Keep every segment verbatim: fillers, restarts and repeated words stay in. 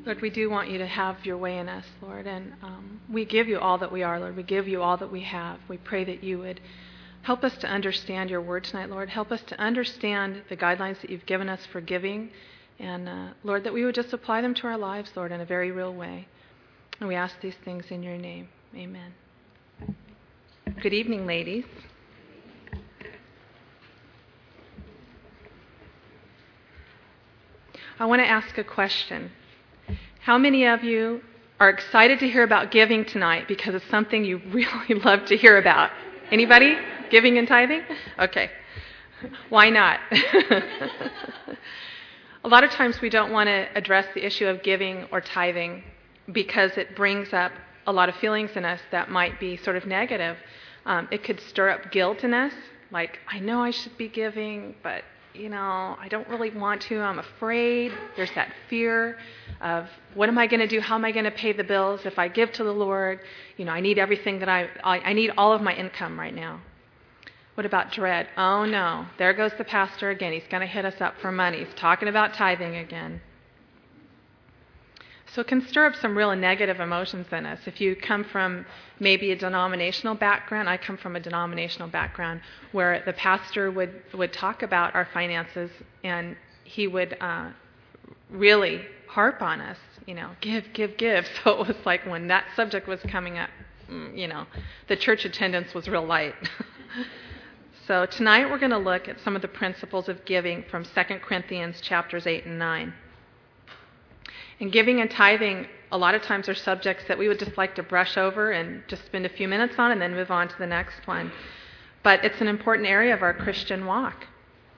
Lord, we do want you to have your way in us, Lord, and um, we give you all that we are, Lord. We give you all that we have. We pray that you would help us to understand your word tonight, Lord. Help us to understand the guidelines that you've given us for giving, and uh, Lord, that we would just apply them to our lives, Lord, in a very real way. And we ask these things in your name. Amen. Good evening, ladies. I want to ask a question. How many of you are excited to hear about giving tonight because it's something you really love to hear about? Anybody? Giving and tithing? Okay. Why not? A lot of times we don't want to address the issue of giving or tithing because it brings up a lot of feelings in us that might be sort of negative. Um, it could stir up guilt in us, like, I know I should be giving, but you know, I don't really want to. I'm afraid. There's that fear of what am I going to do? How am I going to pay the bills if I give to the Lord? You know, I need everything that I, I, I need all of my income right now. What about dread? Oh no, there goes the pastor again. He's going to hit us up for money. He's talking about tithing again. So it can stir up some real negative emotions in us. If you come from maybe a denominational background, I come from a denominational background where the pastor would, would talk about our finances and he would uh, really harp on us, you know, give, give, give. So it was like when that subject was coming up, you know, the church attendance was real light. So tonight we're going to look at some of the principles of giving from Second Corinthians chapters eight and nine. And giving and tithing, a lot of times, are subjects that we would just like to brush over and just spend a few minutes on and then move on to the next one. But it's an important area of our Christian walk.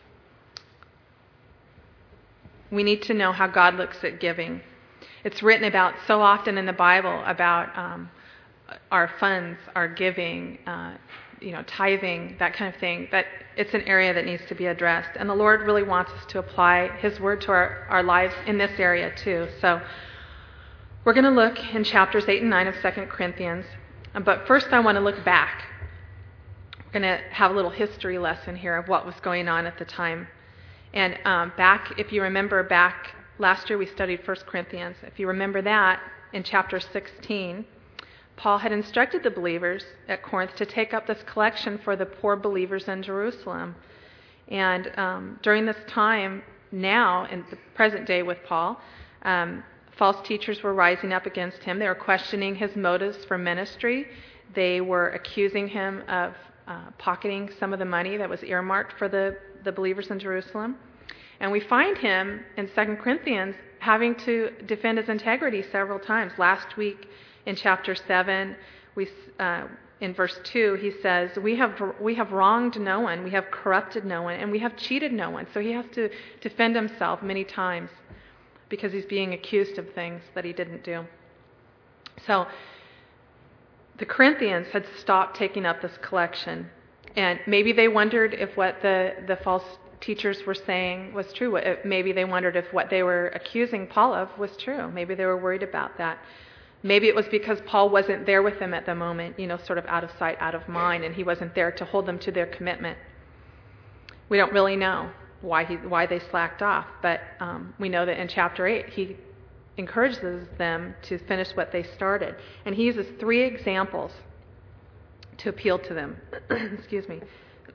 We need to know how God looks at giving. It's written about so often in the Bible about um, our funds, our giving, uh, you know, tithing, that kind of thing, that it's an area that needs to be addressed. And the Lord really wants us to apply His Word to our, our lives in this area too. So we're going to look in chapters eight and nine of Second Corinthians. But first I want to look back. We're going to have a little history lesson here of what was going on at the time. And um, back, if you remember back, last year we studied First Corinthians. If you remember that, in chapter sixteen, Paul had instructed the believers at Corinth to take up this collection for the poor believers in Jerusalem. And um, during this time, now, in the present day with Paul, um, false teachers were rising up against him. They were questioning his motives for ministry. They were accusing him of uh, pocketing some of the money that was earmarked for the, the believers in Jerusalem. And we find him in Second Corinthians having to defend his integrity several times. Last week, in chapter seven, we, uh, in verse two, he says, we have we have wronged no one, we have corrupted no one, and we have cheated no one. So he has to defend himself many times because he's being accused of things that he didn't do. So the Corinthians had stopped taking up this collection, and maybe they wondered if what the, the false teachers were saying was true. Maybe they wondered if what they were accusing Paul of was true. Maybe they were worried about that. Maybe it was because Paul wasn't there with them at the moment, you know, sort of out of sight, out of mind, and he wasn't there to hold them to their commitment. We don't really know why he why they slacked off, but um, we know that in chapter eight he encourages them to finish what they started, and he uses three examples to appeal to them. Excuse me.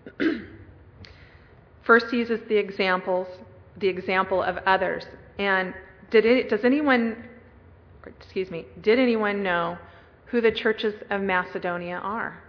First, he uses the examples, the example of others, and did it, does anyone? Excuse me, did anyone know who the churches of Macedonia are?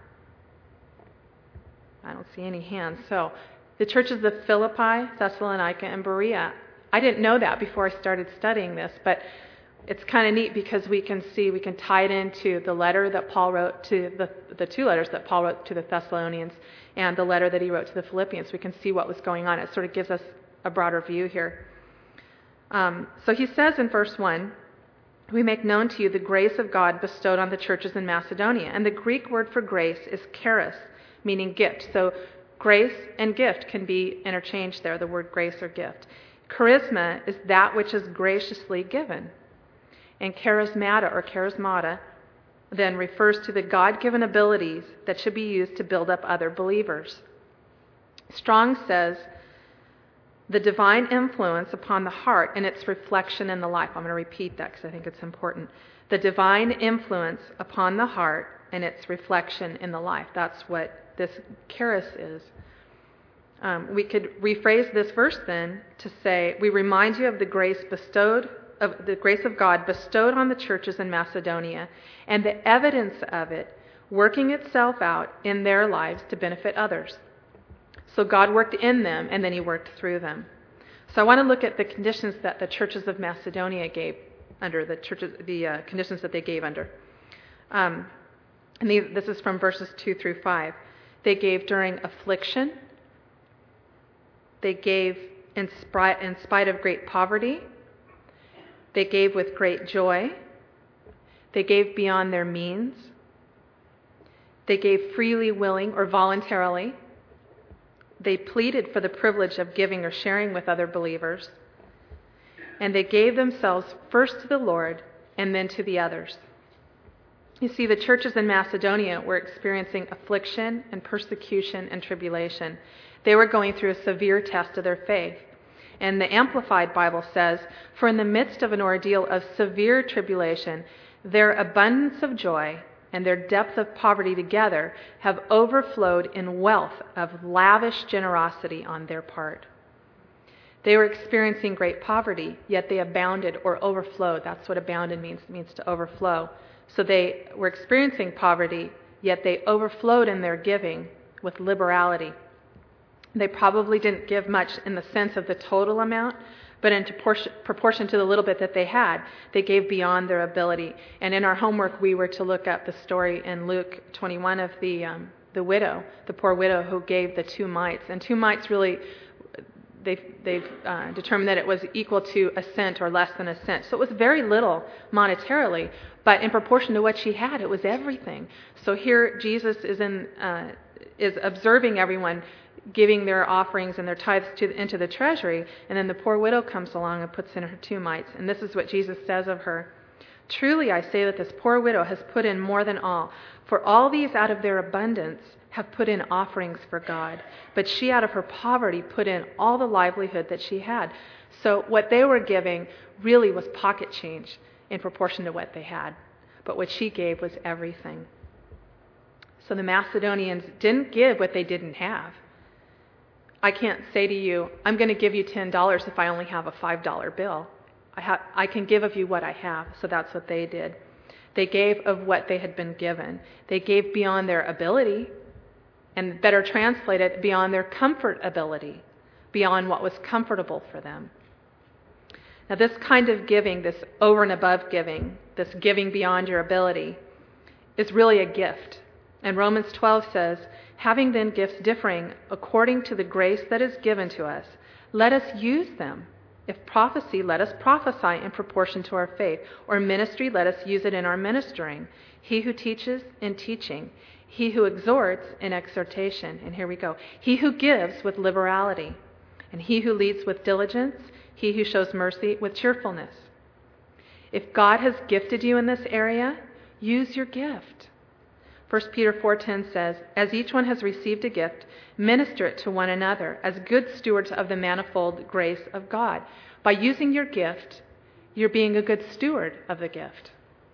I don't see any hands. So, the churches of Philippi, Thessalonica, and Berea. I didn't know that before I started studying this, but it's kind of neat because we can see, we can tie it into the letter that Paul wrote to, the, the two letters that Paul wrote to the Thessalonians and the letter that he wrote to the Philippians. We can see what was going on. It sort of gives us a broader view here. Um, so he says in verse one, we make known to you the grace of God bestowed on the churches in Macedonia. And the Greek word for grace is charis, meaning gift. So grace and gift can be interchanged there, the word grace or gift. Charisma is that which is graciously given. And charismata or charismata then refers to the God-given abilities that should be used to build up other believers. Strong says The divine influence upon the heart and its reflection in the life. I'm going to repeat that because I think it's important. The divine influence upon the heart and its reflection in the life. That's what this charis is. Um, we could rephrase this verse then to say, we remind you of the grace bestowed, of the grace of God bestowed on the churches in Macedonia and the evidence of it working itself out in their lives to benefit others. So God worked in them, and then he worked through them. So I want to look at the conditions that the churches of Macedonia gave under, the churches, the uh, conditions that they gave under. Um, and these, this is from verses two through five. They gave during affliction. They gave in spite, in spite of great poverty. They gave with great joy. They gave beyond their means. They gave freely, willing, or voluntarily. They pleaded for the privilege of giving or sharing with other believers. And they gave themselves first to the Lord and then to the others. You see, the churches in Macedonia were experiencing affliction and persecution and tribulation. They were going through a severe test of their faith. And the Amplified Bible says, "For in the midst of an ordeal of severe tribulation, their abundance of joy and their depth of poverty together have overflowed in wealth of lavish generosity on their part." They were experiencing great poverty, yet they abounded or overflowed. That's what abounded means. It means to overflow. So they were experiencing poverty, yet they overflowed in their giving with liberality. They probably didn't give much in the sense of the total amount, but in proportion to the little bit that they had, they gave beyond their ability. And in our homework, we were to look up the story in Luke twenty-one of the um, the widow, the poor widow who gave the two mites. And two mites really, they've, they've uh, determined that it was equal to a cent or less than a cent. So it was very little monetarily, but in proportion to what she had, it was everything. So here Jesus is in uh, is observing everyone giving their offerings and their tithes to, into the treasury, and then the poor widow comes along and puts in her two mites. And this is what Jesus says of her. "Truly I say that this poor widow has put in more than all, for all these out of their abundance have put in offerings for God, but she out of her poverty put in all the livelihood that she had." So what they were giving really was pocket change in proportion to what they had, but what she gave was everything. So the Macedonians didn't give what they didn't have. I can't say to you, "I'm going to give you ten dollars if I only have a five dollar bill." I, ha- I can give of you what I have. So that's what they did. They gave of what they had been given. They gave beyond their ability, and better translated, beyond their comfort ability, beyond what was comfortable for them. Now this kind of giving, this over and above giving, this giving beyond your ability, is really a gift. And Romans twelve says, "Having then gifts differing according to the grace that is given to us, let us use them. If prophecy, let us prophesy in proportion to our faith. Or ministry, let us use it in our ministering. He who teaches, in teaching. He who exhorts, in exhortation." And here we go. "He who gives with liberality. And he who leads with diligence. He who shows mercy with cheerfulness." If God has gifted you in this area, use your gift. First Peter four ten says, "As each one has received a gift, minister it to one another as good stewards of the manifold grace of God." By using your gift, you're being a good steward of the gift.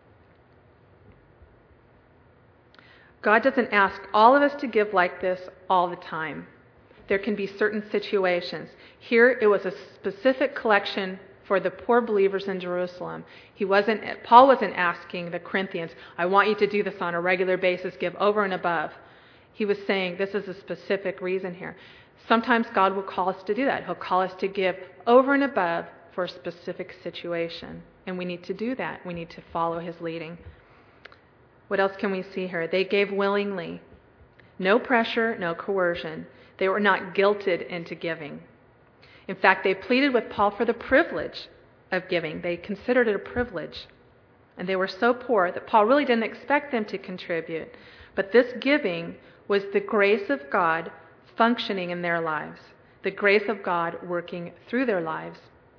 God doesn't ask all of us to give like this all the time. There can be certain situations. Here it was a specific collection for the poor believers in Jerusalem. He wasn't, Paul wasn't asking the Corinthians, "I want you to do this on a regular basis, give over and above." He was saying this is a specific reason here. Sometimes God will call us to do that. He'll call us to give over and above for a specific situation. And we need to do that. We need to follow his leading. What else can we see here? They gave willingly. No pressure, no coercion. They were not guilted into giving. In fact, they pleaded with Paul for the privilege of giving. They considered it a privilege. And they were so poor that Paul really didn't expect them to contribute. But this giving was the grace of God functioning in their lives, the grace of God working through their lives.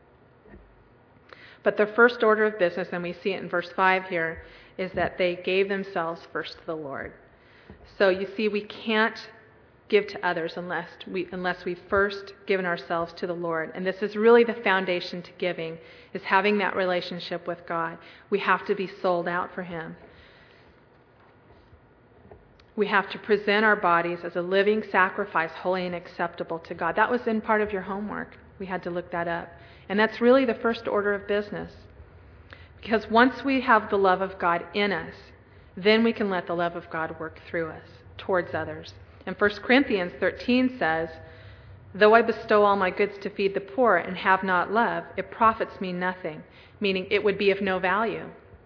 But their first order of business, and we see it in verse five here, is that they gave themselves first to the Lord. So you see, we can't give to others unless we unless we've first given ourselves to the Lord. And this is really the foundation to giving, is having that relationship with God. We have to be sold out for Him. We have to present our bodies as a living sacrifice, holy and acceptable to God. That was in part of your homework. We had to look that up. And that's really the first order of business. Because once we have the love of God in us, then we can let the love of God work through us towards others. And First Corinthians thirteen says, though I bestow all my goods to feed the poor and have not love, it profits me nothing, meaning it would be of no value.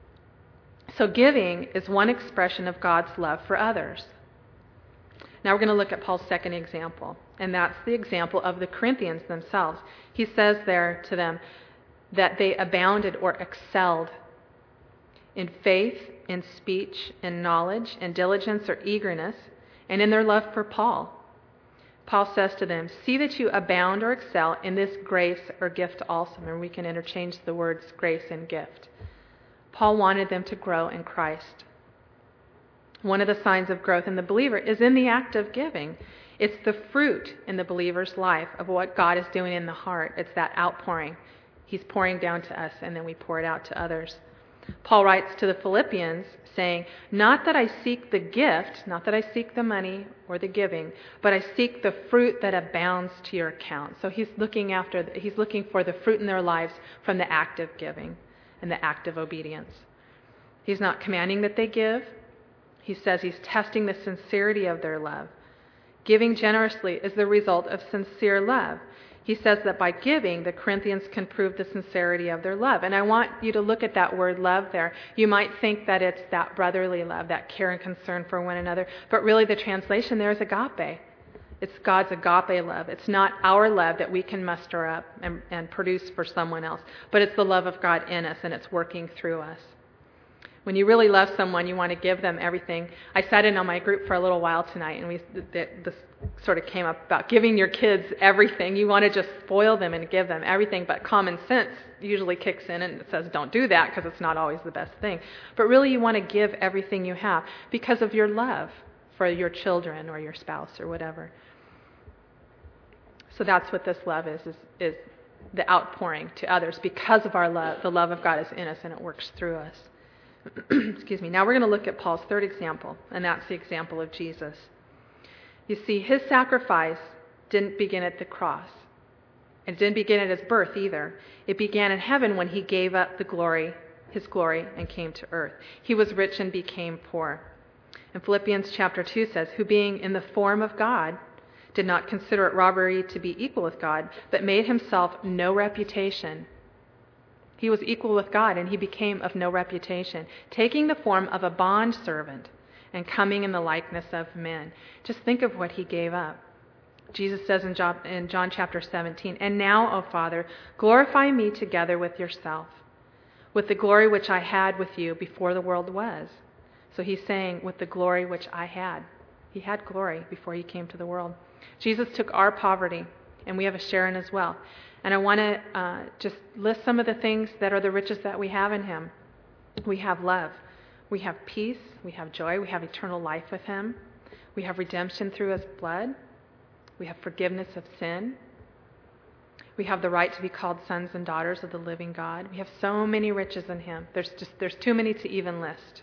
So giving is one expression of God's love for others. Now we're going to look at Paul's second example, and that's the example of the Corinthians themselves. He says there to them that they abounded or excelled in faith, in speech, in knowledge, in diligence or eagerness, and in their love for Paul. Paul says to them, see that you abound or excel in this grace or gift also. And we can interchange the words grace and gift. Paul wanted them to grow in Christ. One of the signs of growth in the believer is in the act of giving. It's the fruit in the believer's life of what God is doing in the heart. It's that outpouring. He's pouring down to us, and then we pour it out to others. Paul writes to the Philippians saying, not that I seek the gift, not that I seek the money or the giving, but I seek the fruit that abounds to your account. So he's looking after, he's looking for the fruit in their lives from the act of giving and the act of obedience. He's not commanding that they give. He says he's testing the sincerity of their love. Giving generously is the result of sincere love. He says that by giving, the Corinthians can prove the sincerity of their love. And I want you to look at that word love there. You might think that it's that brotherly love, that care and concern for one another, but really the translation there is agape. It's God's agape love. It's not our love that we can muster up and, and produce for someone else, but it's the love of God in us, and it's working through us. When you really love someone, you want to give them everything. I sat in on my group for a little while tonight, and we this sort of came up about giving your kids everything. You want to just spoil them and give them everything, but common sense usually kicks in and it says don't do that because it's not always the best thing. But really you want to give everything you have because of your love for your children or your spouse or whatever. So that's what this love is, is, is the outpouring to others because of our love. The love of God is in us and it works through us. Excuse me. Now we're going to look at Paul's third example, and that's the example of Jesus. You see, his sacrifice didn't begin at the cross. It didn't begin at his birth either. It began in heaven when he gave up the glory, his glory, and came to earth. He was rich and became poor. And Philippians chapter two says, who being in the form of God, did not consider it robbery to be equal with God, but made himself no reputation. He was equal with God, and he became of no reputation, taking the form of a bondservant and coming in the likeness of men. Just think of what he gave up. Jesus says in John, in John chapter seventeen, and now, O Father, glorify me together with yourself, with the glory which I had with you before the world was. So he's saying, with the glory which I had. He had glory before he came to the world. Jesus took our poverty, and we have a share in as well. And I want to uh, just list some of the things that are the riches that we have in him. We have love. We have peace. We have joy. We have eternal life with him. We have redemption through his blood. We have forgiveness of sin. We have the right to be called sons and daughters of the living God. We have so many riches in him. There's just there's too many to even list.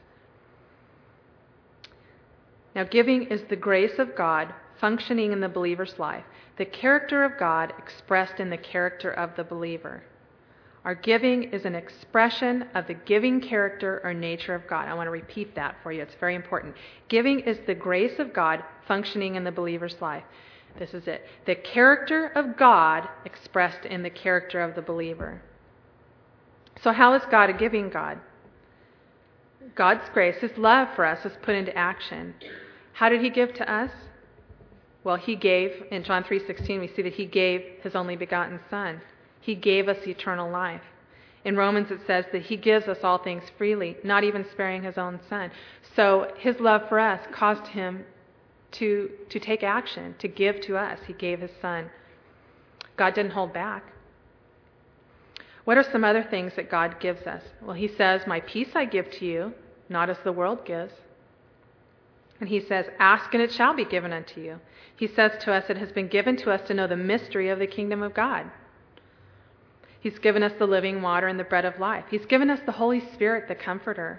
Now, giving is the grace of God functioning in the believer's life, the character of God expressed in the character of the believer. Our giving is an expression of the giving character or nature of God. I want to repeat that for you. It's very important. Giving is the grace of God functioning in the believer's life. This is it. The character of God expressed in the character of the believer. So how is God a giving God? God's grace, his love for us, is put into action. How did he give to us? Well, he gave, in John three sixteen, we see that he gave his only begotten Son. He gave us eternal life. In Romans it says that he gives us all things freely, not even sparing his own Son. So his love for us caused him to, to take action, to give to us. He gave his Son. God didn't hold back. What are some other things that God gives us? Well, he says, my peace I give to you, not as the world gives. And he says, ask and it shall be given unto you. He says to us, it has been given to us to know the mystery of the kingdom of God. He's given us the living water and the bread of life. He's given us the Holy Spirit, the Comforter.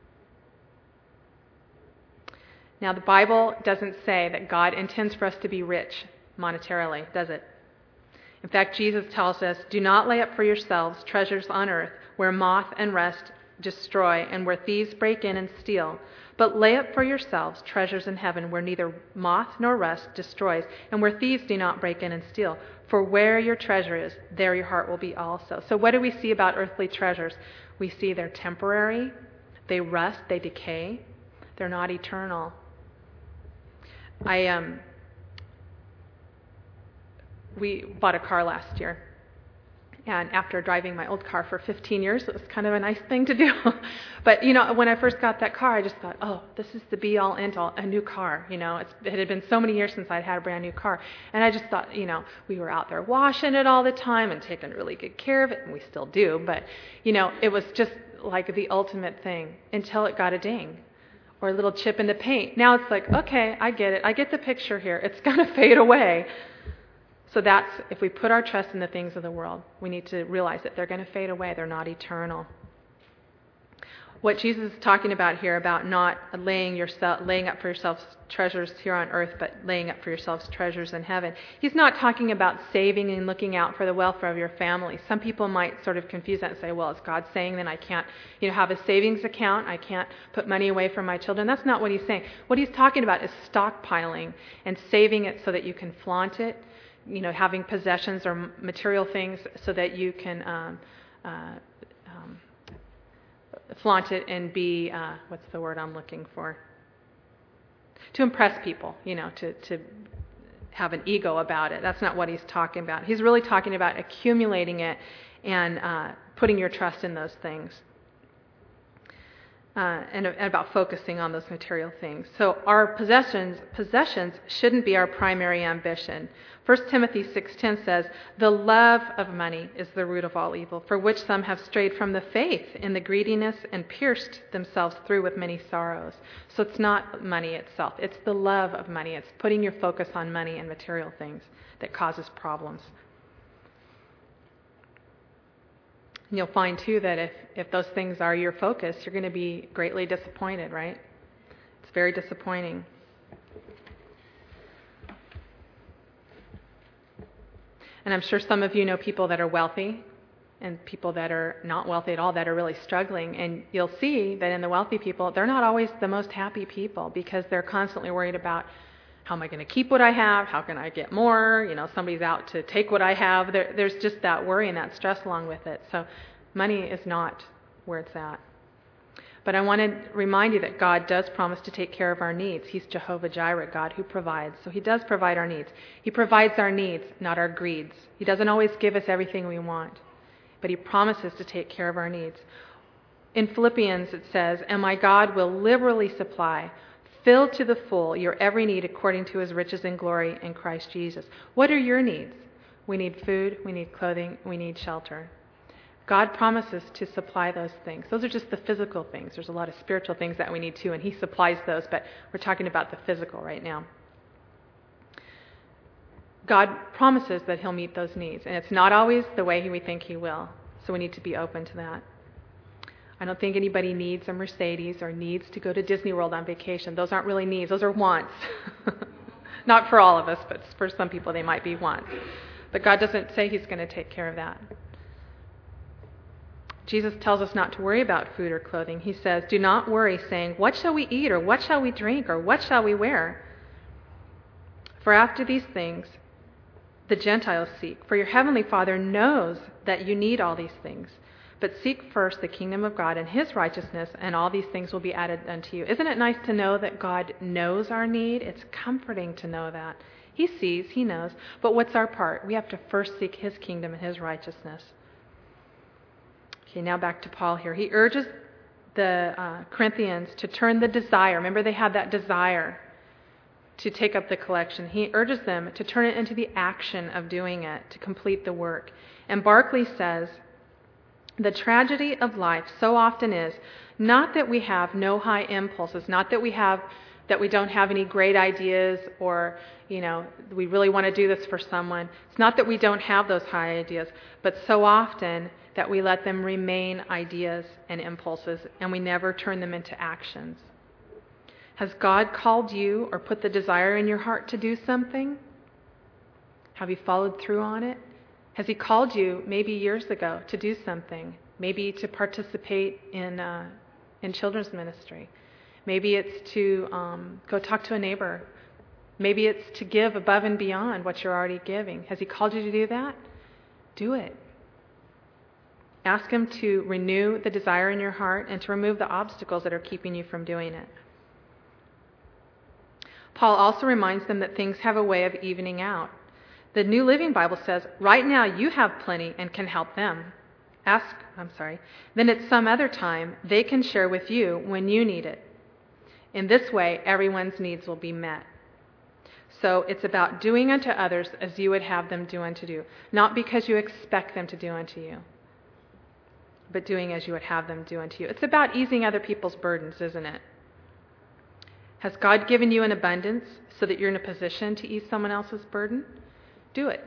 Now, the Bible doesn't say that God intends for us to be rich monetarily, does it? In fact, Jesus tells us, do not lay up for yourselves treasures on earth where moth and rust destroy and where thieves break in and steal, but lay up for yourselves treasures in heaven where neither moth nor rust destroys and where thieves do not break in and steal. For where your treasure is, there your heart will be also. So what do we see about earthly treasures? We see they're temporary, they rust, they decay, they're not eternal. I um, we bought a car last year, and after driving my old car for fifteen years, it was kind of a nice thing to do. But you know, when I first got that car, I just thought, oh, this is the be-all, end-all, a new car. You know, it's, it had been so many years since I'd had a brand new car, and I just thought, you know, we were out there washing it all the time and taking really good care of it, and we still do. But you know, it was just like the ultimate thing until it got a ding or a little chip in the paint. Now it's like, okay, I get it. I get the picture here. It's going to fade away. So that's, if we put our trust in the things of the world, we need to realize that they're going to fade away. They're not eternal. What Jesus is talking about here, about not laying yourself, laying up for yourselves treasures here on earth, but laying up for yourselves treasures in heaven. He's not talking about saving and looking out for the welfare of your family. Some people might sort of confuse that and say, well, is God saying then I can't, you know, have a savings account? I can't put money away for my children? That's not what he's saying. What he's talking about is stockpiling and saving it so that you can flaunt it. You know, having possessions or material things so that you can um, uh, um, flaunt it and be, uh, what's the word I'm looking for? To impress people, you know, to, to have an ego about it. That's not what he's talking about. He's really talking about accumulating it and uh, putting your trust in those things. Uh, and, and about focusing on those material things. So our possessions possessions shouldn't be our primary ambition. First Timothy six ten says, the love of money is the root of all evil, for which some have strayed from the faith in the greediness and pierced themselves through with many sorrows. So it's not money itself. It's the love of money. It's putting your focus on money and material things that causes problems. And you'll find, too, that if, if those things are your focus, you're going to be greatly disappointed, right? It's very disappointing. And I'm sure some of you know people that are wealthy and people that are not wealthy at all that are really struggling. And you'll see that in the wealthy people, they're not always the most happy people because they're constantly worried about, how am I going to keep what I have? How can I get more? You know, somebody's out to take what I have. There, there's just that worry and that stress along with it. So money is not where it's at. But I want to remind you that God does promise to take care of our needs. He's Jehovah Jireh, God who provides. So he does provide our needs. He provides our needs, not our greeds. He doesn't always give us everything we want, but he promises to take care of our needs. In Philippians it says, and my God will liberally supply, fill to the full your every need according to his riches and glory in Christ Jesus. What are your needs? We need food, we need clothing, we need shelter. God promises to supply those things. Those are just the physical things. There's a lot of spiritual things that we need too, and he supplies those, but we're talking about the physical right now. God promises that he'll meet those needs, and it's not always the way we think he will, so we need to be open to that. I don't think anybody needs a Mercedes or needs to go to Disney World on vacation. Those aren't really needs. Those are wants. Not for all of us, but for some people they might be wants. But God doesn't say he's going to take care of that. Jesus tells us not to worry about food or clothing. He says, do not worry, saying, what shall we eat, or what shall we drink, or what shall we wear? For after these things the Gentiles seek. For your heavenly Father knows that you need all these things. But seek first the kingdom of God and his righteousness, and all these things will be added unto you. Isn't it nice to know that God knows our need? It's comforting to know that. He sees, he knows. But what's our part? We have to first seek his kingdom and his righteousness. Okay, now back to Paul here. He urges the uh, Corinthians to turn the desire. Remember, they had that desire to take up the collection. He urges them to turn it into the action of doing it, to complete the work. And Barclay says, the tragedy of life so often is not that we have no high impulses, not that we have that we don't have any great ideas or, you know, we really want to do this for someone. It's not that we don't have those high ideas, but so often that we let them remain ideas and impulses and we never turn them into actions. Has God called you or put the desire in your heart to do something? Have you followed through on it? Has He called you maybe years ago to do something? Maybe to participate in uh, in children's ministry. Maybe it's to um, go talk to a neighbor. Maybe it's to give above and beyond what you're already giving. Has He called you to do that? Do it. Ask Him to renew the desire in your heart and to remove the obstacles that are keeping you from doing it. Paul also reminds them that things have a way of evening out. The New Living Bible says, right now you have plenty and can help them. Ask, I'm sorry, then at some other time they can share with you when you need it. In this way, everyone's needs will be met. So it's about doing unto others as you would have them do unto you, not because you expect them to do unto you, but doing as you would have them do unto you. It's about easing other people's burdens, isn't it? Has God given you an abundance so that you're in a position to ease someone else's burden? Do it.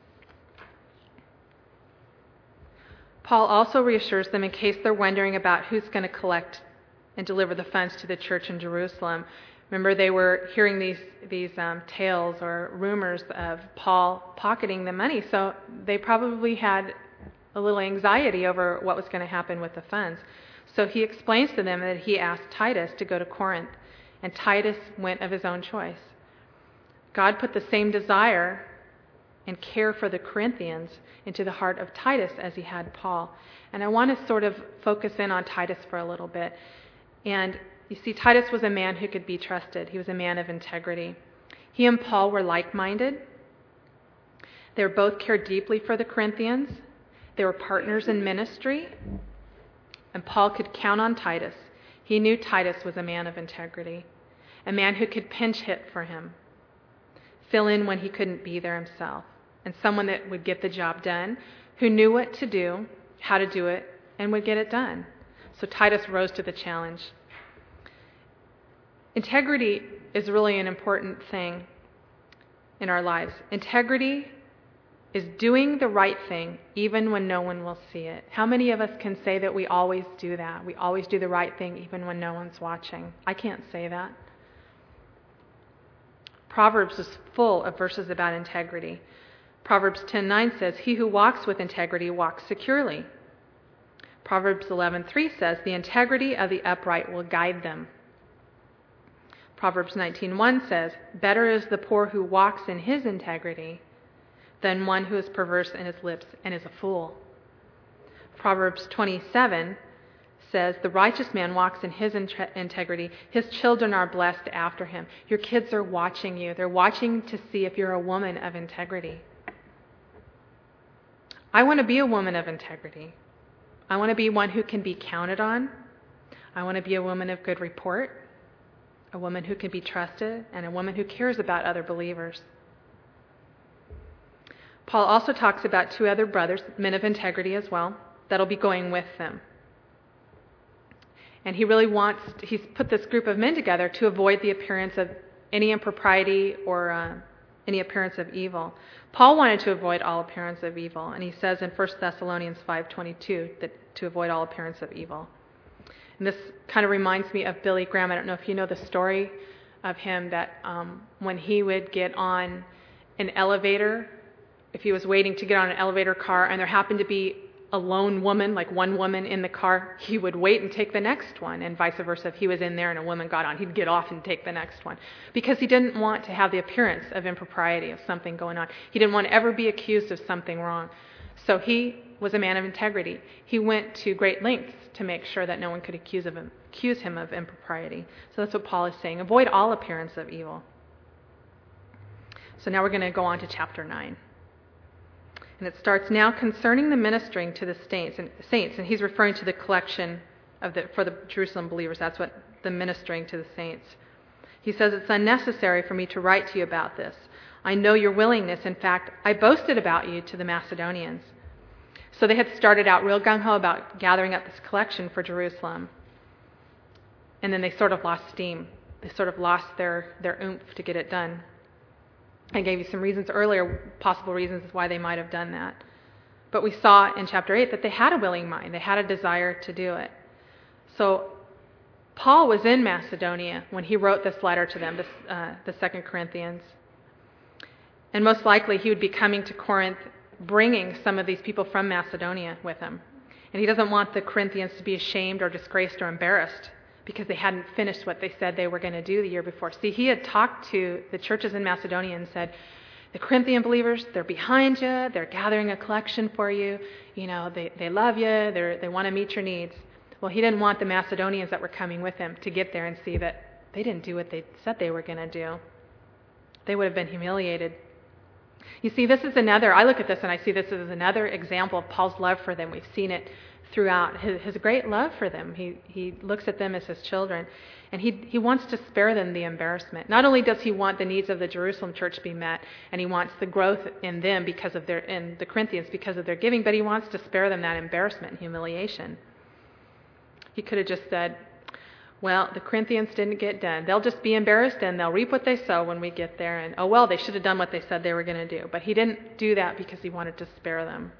Paul also reassures them in case they're wondering about who's going to collect and deliver the funds to the church in Jerusalem. Remember, they were hearing these these um, tales or rumors of Paul pocketing the money, so they probably had a little anxiety over what was going to happen with the funds. So he explains to them that he asked Titus to go to Corinth, and Titus went of his own choice. God put the same desire and care for the Corinthians into the heart of Titus as He had Paul. And I want to sort of focus in on Titus for a little bit. And you see, Titus was a man who could be trusted. He was a man of integrity. He and Paul were like-minded. They were both cared deeply for the Corinthians. They were partners in ministry. And Paul could count on Titus. He knew Titus was a man of integrity, a man who could pinch hit for him, fill in when he couldn't be there himself, and someone that would get the job done, who knew what to do, how to do it, and would get it done. So Titus rose to the challenge. Integrity is really an important thing in our lives. Integrity is doing the right thing even when no one will see it. How many of us can say that we always do that? We always do the right thing even when no one's watching. I can't say that. Proverbs is full of verses about integrity. Proverbs ten nine says, "He who walks with integrity walks securely." Proverbs eleven three says, "The integrity of the upright will guide them." Proverbs nineteen one says, "Better is the poor who walks in his integrity than one who is perverse in his lips and is a fool." Proverbs twenty-seven says, "The righteous man walks in his integrity. His children are blessed after him." Your kids are watching you. They're watching to see if you're a woman of integrity. I want to be a woman of integrity. I want to be one who can be counted on. I want to be a woman of good report, a woman who can be trusted, and a woman who cares about other believers. Paul also talks about two other brothers, men of integrity as well, that'll be going with them. And he really wants, he's put this group of men together to avoid the appearance of any impropriety or uh, any appearance of evil. Paul wanted to avoid all appearance of evil, and he says in First Thessalonians five twenty-two that to avoid all appearance of evil. And this kind of reminds me of Billy Graham. I don't know if you know the story of him, that um, when he would get on an elevator, if he was waiting to get on an elevator car and there happened to be a lone woman, like one woman in the car, he would wait and take the next one, and vice versa. If he was in there and a woman got on, he'd get off and take the next one, because he didn't want to have the appearance of impropriety, of something going on. He didn't want to ever be accused of something wrong. So he was a man of integrity. He went to great lengths to make sure that no one could accuse of him, accuse him of impropriety. So that's what Paul is saying. Avoid all appearance of evil. So now we're going to go on to chapter nine. And it starts, "Now concerning the ministering to the saints," and saints, and he's referring to the collection of the for the Jerusalem believers. That's what the ministering to the saints. He says, "It's unnecessary for me to write to you about this. I know your willingness. In fact, I boasted about you to the Macedonians." So they had started out real gung-ho about gathering up this collection for Jerusalem. And then they sort of lost steam. they sort of lost their, their oomph to get it done. I gave you some reasons earlier, possible reasons why they might have done that. But we saw in chapter eight that they had a willing mind. They had a desire to do it. So Paul was in Macedonia when he wrote this letter to them, this, uh, the Second Corinthians. And most likely he would be coming to Corinth bringing some of these people from Macedonia with him. And he doesn't want the Corinthians to be ashamed or disgraced or embarrassed because they hadn't finished what they said they were going to do the year before. See, he had talked to the churches in Macedonia and said, the Corinthian believers, they're behind you, they're gathering a collection for you, you know, they, they love you, they they want to meet your needs. Well, he didn't want the Macedonians that were coming with him to get there and see that they didn't do what they said they were going to do. They would have been humiliated. You see, this is another, I look at this and I see this as another example of Paul's love for them. We've seen it throughout, his, his great love for them. He he looks at them as his children, and he he wants to spare them the embarrassment. Not only does he want the needs of the Jerusalem church to be met, and he wants the growth in them because of their, in the Corinthians because of their giving, but he wants to spare them that embarrassment and humiliation. He could have just said, well, the Corinthians didn't get done. They'll just be embarrassed and they'll reap what they sow when we get there. And, oh, well, they should have done what they said they were going to do. But he didn't do that because he wanted to spare them.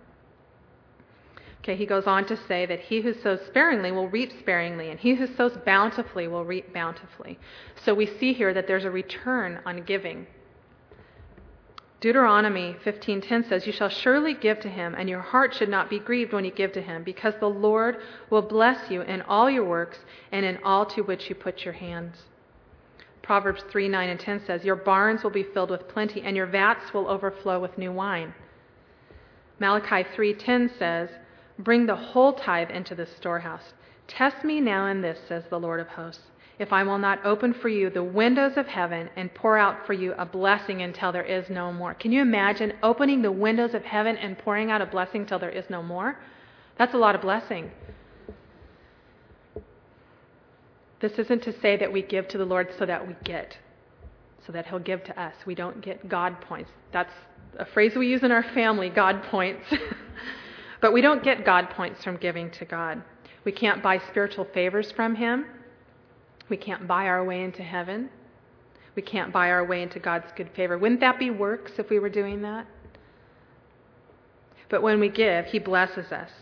Okay, he goes on to say that he who sows sparingly will reap sparingly, and he who sows bountifully will reap bountifully. So we see here that there's a return on giving. Deuteronomy fifteen ten says, you shall surely give to him, and your heart should not be grieved when you give to him, because the Lord will bless you in all your works and in all to which you put your hands. Proverbs three nine and ten says, your barns will be filled with plenty, and your vats will overflow with new wine. Malachi three ten says, bring the whole tithe into the storehouse. Test me now in this, says the Lord of hosts, if I will not open for you the windows of heaven and pour out for you a blessing until there is no more. Can you imagine opening the windows of heaven and pouring out a blessing until there is no more? That's a lot of blessing. This isn't to say that we give to the Lord so that we get, so that he'll give to us. We don't get God points. That's a phrase we use in our family, God points. But we don't get God points from giving to God. We can't buy spiritual favors from him. We can't buy our way into heaven. We can't buy our way into God's good favor. Wouldn't that be works if we were doing that? But when we give, he blesses us.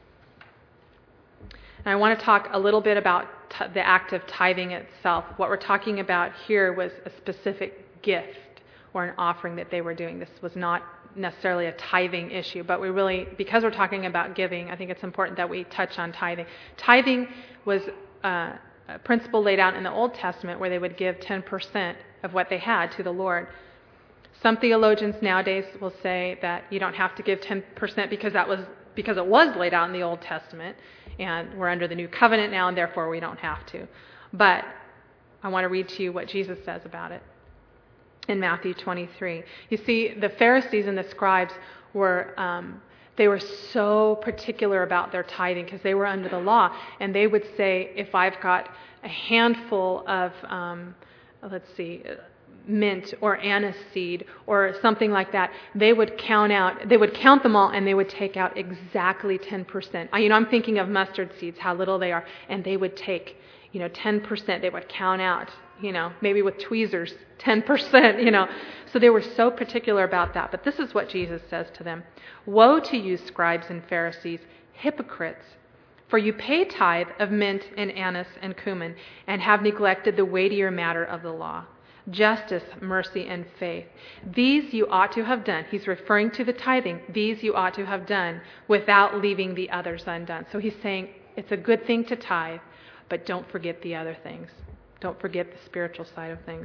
And I want to talk a little bit about t- the act of tithing itself. What we're talking about here was a specific gift or an offering that they were doing. This was not necessarily a tithing issue, but we really, because we're talking about giving, I think it's important that we touch on tithing. Tithing was uh, a principle laid out in the Old Testament where they would give ten percent of what they had to the Lord. Some theologians nowadays will say that you don't have to give ten percent because that was because it was laid out in the Old Testament, and we're under the new covenant now, and therefore we don't have to. But I want to read to you what Jesus says about it in Matthew twenty-three. You see, the Pharisees and the scribes were um, they were so particular about their tithing because they were under the law, and they would say, if I've got a handful of, um, let's see, mint or anise seed or something like that, they would count out, they would count them all, and they would take out exactly ten percent. You know, I'm thinking of mustard seeds, how little they are, and they would take, you know, ten percent. They would count out, you know, maybe with tweezers, ten percent, you know. So they were so particular about that. But this is what Jesus says to them. Woe to you, scribes and Pharisees, hypocrites! For you pay tithe of mint and anise and cumin, and have neglected the weightier matter of the law, justice, mercy, and faith. These you ought to have done. He's referring to the tithing. These you ought to have done without leaving the others undone. So he's saying it's a good thing to tithe, but don't forget the other things. Don't forget the spiritual side of things.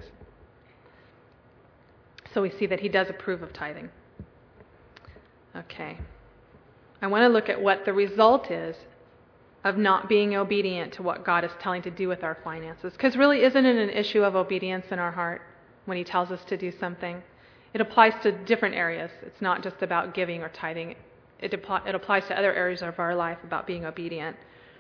So we see that he does approve of tithing. Okay. I want to look at what the result is of not being obedient to what God is telling to do with our finances. Because really, isn't it an issue of obedience in our heart when he tells us to do something? It applies to different areas. It's not just about giving or tithing. It, it applies to other areas of our life about being obedient.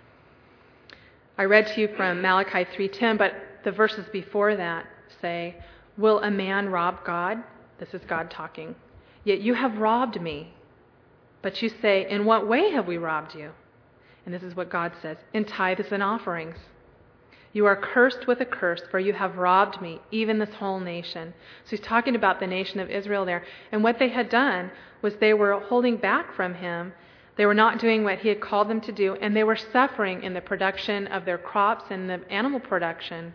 I read to you from Malachi three ten, but the verses before that say, will a man rob God? This is God talking. Yet you have robbed me. But you say, in what way have we robbed you? And this is what God says, in tithes and offerings. You are cursed with a curse, for you have robbed me, even this whole nation. So he's talking about the nation of Israel there. And what they had done was they were holding back from him. They were not doing what he had called them to do, and they were suffering in the production of their crops and the animal production.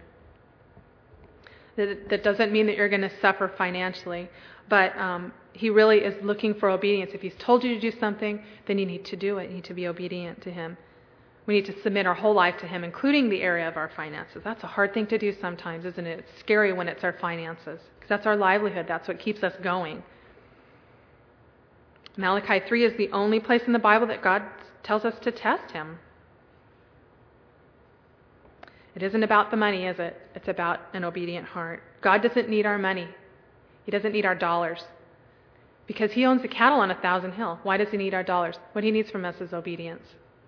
That, that doesn't mean that you're going to suffer financially, but um, he really is looking for obedience. If he's told you to do something, then you need to do it. You need to be obedient to him. We need to submit our whole life to him, including the area of our finances. That's a hard thing to do sometimes, isn't it? It's scary when it's our finances, because that's our livelihood. That's what keeps us going. Malachi three is the only place in the Bible that God tells us to test him. It isn't about the money, is it? It's about an obedient heart. God doesn't need our money. He doesn't need our dollars, because he owns the cattle on a thousand hill. Why does he need our dollars? What he needs from us is obedience.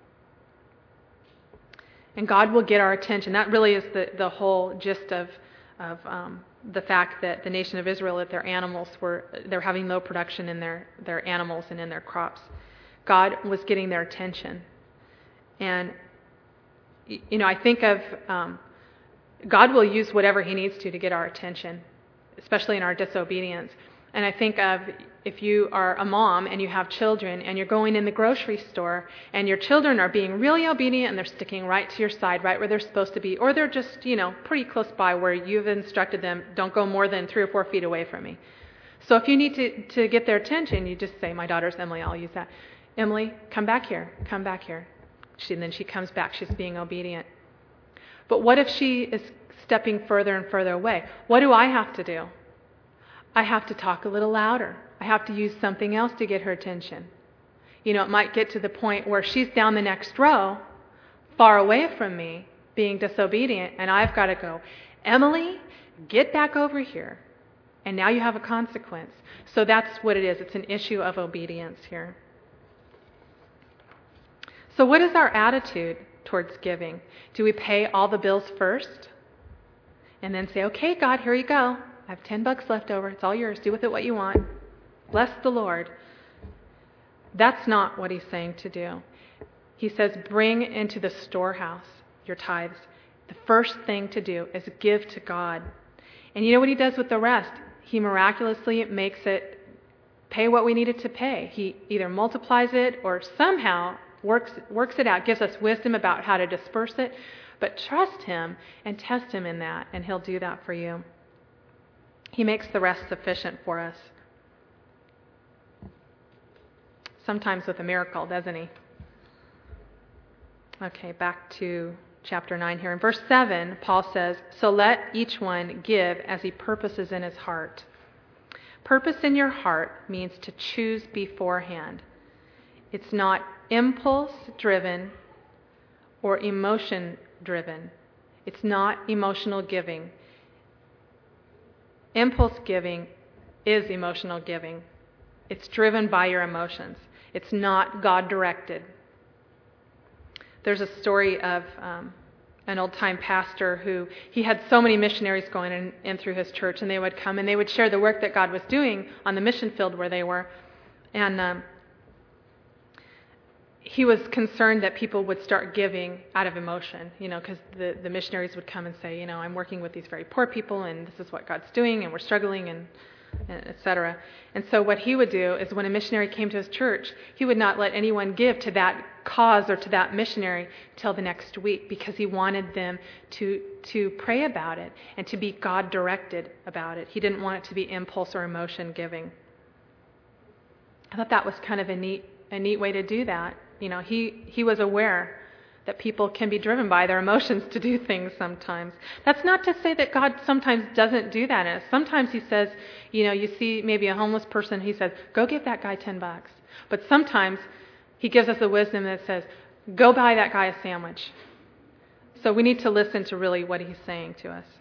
And God will get our attention. That really is the, the whole gist of, of um, the fact that the nation of Israel, that their animals were, they're having low production in their, their animals and in their crops. God was getting their attention. And, you know, I think of um, God will use whatever he needs to to get our attention, especially in our disobedience. And I think of if you are a mom and you have children and you're going in the grocery store and your children are being really obedient and they're sticking right to your side, right where they're supposed to be, or they're just, you know, pretty close by where you've instructed them, don't go more than three or four feet away from me. So if you need to, to get their attention, you just say, my daughter's Emily, I'll use that. Emily, come back here, come back here. She, and then she comes back, she's being obedient. But what if she is stepping further and further away? What do I have to do? I have to talk a little louder. I have to use something else to get her attention. You know, it might get to the point where she's down the next row, far away from me, being disobedient, and I've got to go, Emily, get back over here. And now you have a consequence. So that's what it is. It's an issue of obedience here. So what is our attitude towards giving? Do we pay all the bills first? And then say, okay, God, here you go. I have ten bucks left over. It's all yours. Do with it what you want. Bless the Lord. That's not what he's saying to do. He says, bring into the storehouse your tithes. The first thing to do is give to God. And you know what he does with the rest? He miraculously makes it pay what we need it to pay. He either multiplies it or somehow works, works it out, gives us wisdom about how to disperse it. But trust him and test him in that, and he'll do that for you. He makes the rest sufficient for us. Sometimes with a miracle, doesn't he? Okay, back to chapter nine here. In verse seven, Paul says, so let each one give as he purposes in his heart. Purpose in your heart means to choose beforehand. It's not impulse-driven or emotion-driven. It's not emotional giving. Impulse giving is emotional giving. It's driven by your emotions. It's not God-directed. There's a story of um, an old-time pastor who, he had so many missionaries going in, in through his church, and they would come and they would share the work that God was doing on the mission field where they were. And um, he was concerned that people would start giving out of emotion, you know, because the, the missionaries would come and say, you know, I'm working with these very poor people, and this is what God's doing, and we're struggling, and, and et cetera. And so what he would do is when a missionary came to his church, he would not let anyone give to that cause or to that missionary till the next week, because he wanted them to to pray about it and to be God-directed about it. He didn't want it to be impulse or emotion giving. I thought that was kind of a neat a neat way to do that. You know, he, he was aware that people can be driven by their emotions to do things sometimes. That's not to say that God sometimes doesn't do that. And sometimes he says, you know, you see maybe a homeless person, he says, go give that guy ten bucks. But sometimes he gives us the wisdom that says, go buy that guy a sandwich. So we need to listen to really what he's saying to us.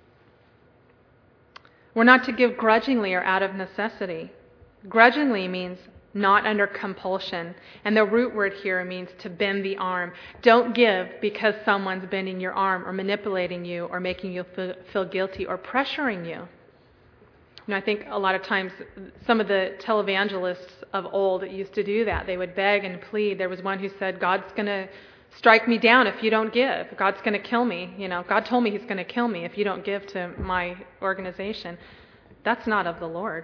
We're not to give grudgingly or out of necessity. Grudgingly means not under compulsion. And the root word here means to bend the arm. Don't give because someone's bending your arm or manipulating you or making you feel, feel guilty or pressuring you. You know, I think a lot of times some of the televangelists of old used to do that. They would beg and plead. There was one who said, God's going to strike me down if you don't give. God's going to kill me. You know, God told me he's going to kill me if you don't give to my organization. That's not of the Lord.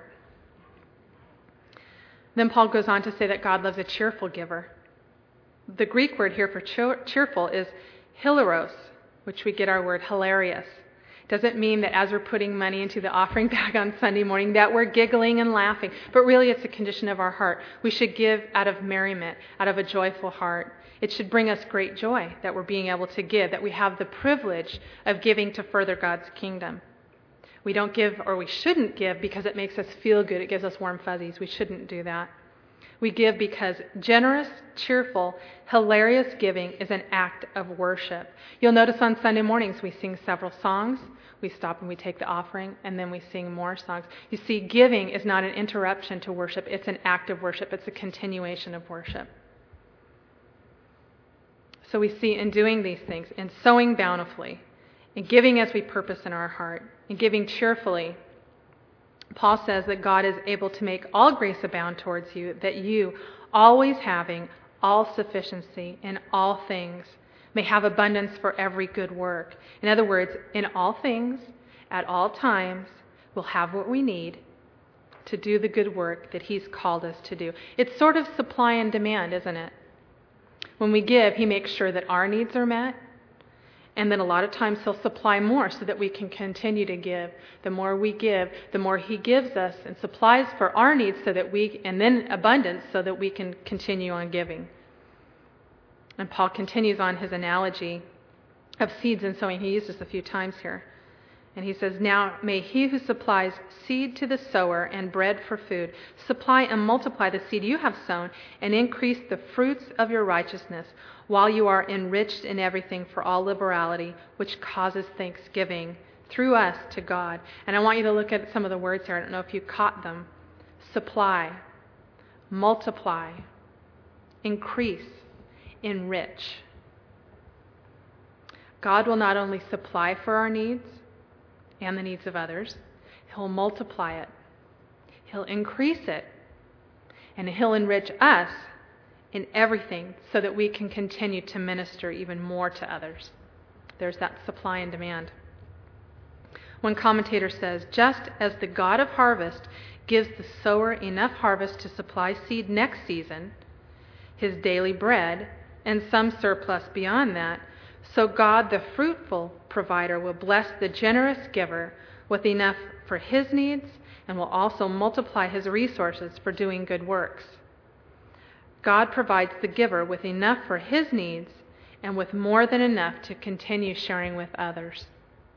Then Paul goes on to say that God loves a cheerful giver. The Greek word here for cheerful is hilaros, which we get our word hilarious. Doesn't mean that as we're putting money into the offering bag on Sunday morning that we're giggling and laughing, but really it's a condition of our heart. We should give out of merriment, out of a joyful heart. It should bring us great joy that we're being able to give, that we have the privilege of giving to further God's kingdom. We don't give, or we shouldn't give, because it makes us feel good. It gives us warm fuzzies. We shouldn't do that. We give because generous, cheerful, hilarious giving is an act of worship. You'll notice on Sunday mornings we sing several songs. We stop and we take the offering, and then we sing more songs. You see, giving is not an interruption to worship. It's an act of worship. It's a continuation of worship. So we see in doing these things, in sowing bountifully, in giving as we purpose in our heart, in giving cheerfully, Paul says that God is able to make all grace abound towards you, that you, always having all sufficiency in all things, may have abundance for every good work. In other words, in all things, at all times, we'll have what we need to do the good work that he's called us to do. It's sort of supply and demand, isn't it? When we give, he makes sure that our needs are met, and then a lot of times he'll supply more so that we can continue to give. The more we give, the more he gives us and supplies for our needs so that we, and then abundance so that we can continue on giving. And Paul continues on his analogy of seeds and sowing. He used this a few times here. And he says, now may he who supplies seed to the sower and bread for food supply and multiply the seed you have sown and increase the fruits of your righteousness, while you are enriched in everything for all liberality, which causes thanksgiving through us to God. And I want you to look at some of the words here. I don't know if you caught them. Supply, multiply, increase, enrich. God will not only supply for our needs and the needs of others, he'll multiply it. He'll increase it. And he'll enrich us in everything so that we can continue to minister even more to others. There's that supply and demand. One commentator says, just as the God of harvest gives the sower enough harvest to supply seed next season, his daily bread, and some surplus beyond that, so God, the fruitful provider, will bless the generous giver with enough for his needs and will also multiply his resources for doing good works. God provides the giver with enough for his needs and with more than enough to continue sharing with others.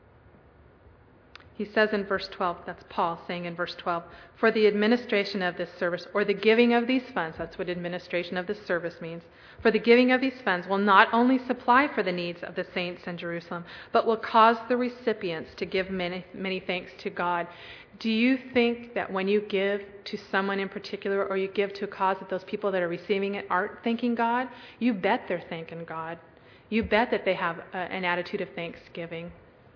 He says in verse twelve, that's Paul saying in verse twelve, for the administration of this service, or the giving of these funds, that's what administration of this service means, for the giving of these funds will not only supply for the needs of the saints in Jerusalem, but will cause the recipients to give many, many thanks to God. Do you think that when you give to someone in particular, or you give to a cause, that those people that are receiving it aren't thanking God? You bet they're thanking God. You bet that they have a, an attitude of thanksgiving.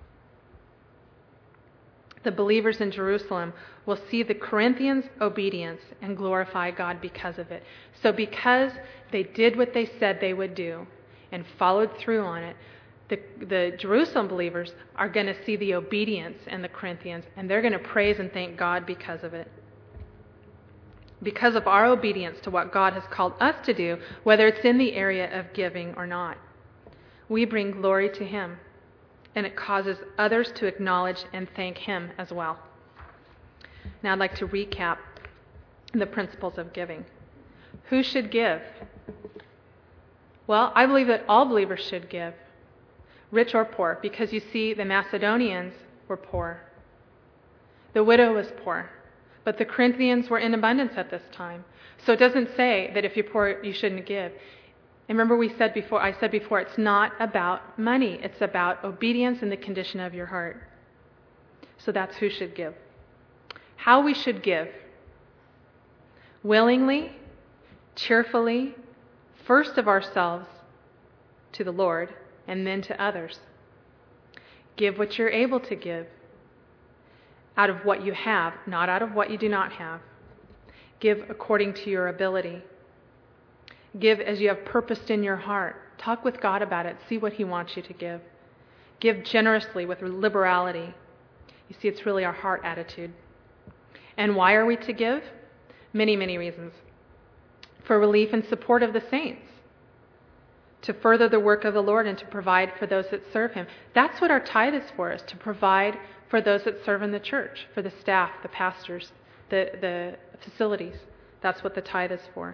The believers in Jerusalem will see the Corinthians' obedience and glorify God because of it. So because they did what they said they would do and followed through on it, the, the Jerusalem believers are going to see the obedience in the Corinthians, and they're going to praise and thank God because of it. Because of our obedience to what God has called us to do, whether it's in the area of giving or not, we bring glory to him. And it causes others to acknowledge and thank him as well. Now I'd like to recap the principles of giving. Who should give? Well, I believe that all believers should give, rich or poor, because you see, the Macedonians were poor. The widow was poor, but the Corinthians were in abundance at this time. So it doesn't say that if you're poor, you shouldn't give. And remember we said before, I said before, it's not about money. It's about obedience and the condition of your heart. So that's who should give. How we should give. Willingly, cheerfully, first of ourselves to the Lord, and then to others. Give what you're able to give. Out of what you have, not out of what you do not have. Give according to your ability. Give as you have purposed in your heart Talk with God about it. See what he wants you to give. Give generously with liberality. You see, it's really our heart attitude. And why are we to give? Many, many reasons. For relief and support of the saints. To further the work of the Lord and to provide for those that serve him. That's what our tithe is for, is to provide for those that serve in the church, for the staff, the pastors, the, the facilities. That's what the tithe is for.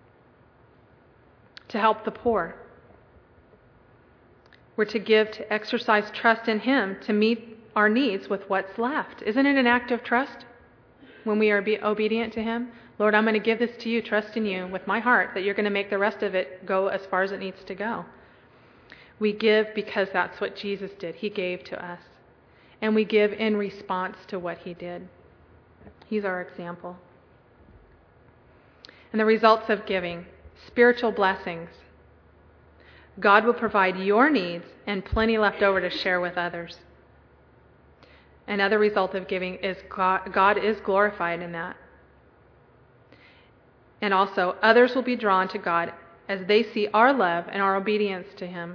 To help the poor. We're to give to exercise trust in him to meet our needs with what's left. Isn't it an act of trust when we are be obedient to him? Lord, I'm going to give this to you, trust in you with my heart that you're going to make the rest of it go as far as it needs to go. We give because that's what Jesus did. He gave to us. And we give in response to what he did. He's our example. And the results of giving, spiritual blessings. God will provide your needs and plenty left over to share with others. Another result of giving is God, God is glorified in that. And also, others will be drawn to God as they see our love and our obedience to him.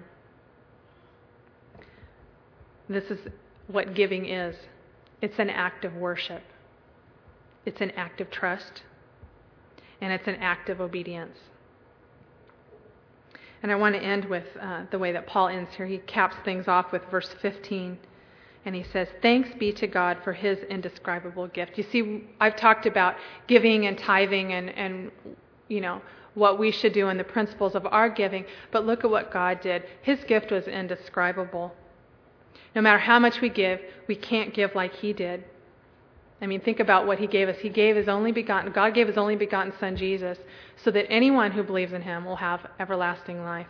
This is what giving is. It's an act of worship. It's an act of trust. And it's an act of obedience. And I want to end with uh, the way that Paul ends here. He caps things off with verse fifteen. And he says, thanks be to God for his indescribable gift. You see, I've talked about giving and tithing and, and, you know, what we should do and the principles of our giving. But look at what God did. His gift was indescribable. No matter how much we give, we can't give like he did. I mean, think about what he gave us. He gave his only begotten, God gave his only begotten son, Jesus, so that anyone who believes in him will have everlasting life.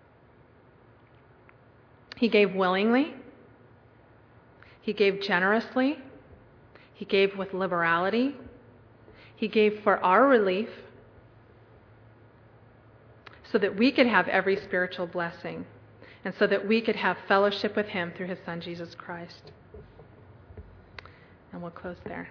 He gave willingly. He gave generously. He gave with liberality. He gave for our relief so that we could have every spiritual blessing and so that we could have fellowship with him through his son, Jesus Christ. And we'll close there.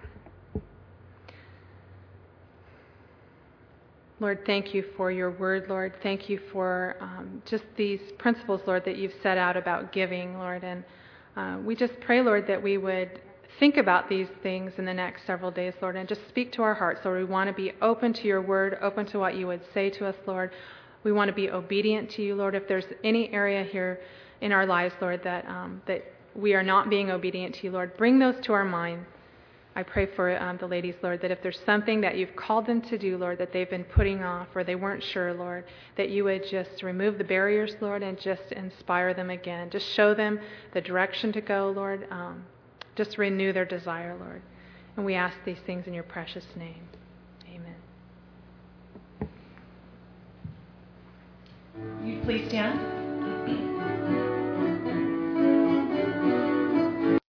Lord, thank you for your word, Lord. Thank you for um, just these principles, Lord, that you've set out about giving, Lord. And Uh, we just pray, Lord, that we would think about these things in the next several days, Lord, and just speak to our hearts. Lord, we want to be open to your word, open to what you would say to us, Lord. We want to be obedient to you, Lord. If there's any area here in our lives, Lord, that um, that we are not being obedient to you, Lord, bring those to our mind. I pray for um, the ladies, Lord, that if there's something that you've called them to do, Lord, that they've been putting off or they weren't sure, Lord, that you would just remove the barriers, Lord, and just inspire them again. Just show them the direction to go, Lord. Um, just renew their desire, Lord. And we ask these things in your precious name. Amen. Will you please stand?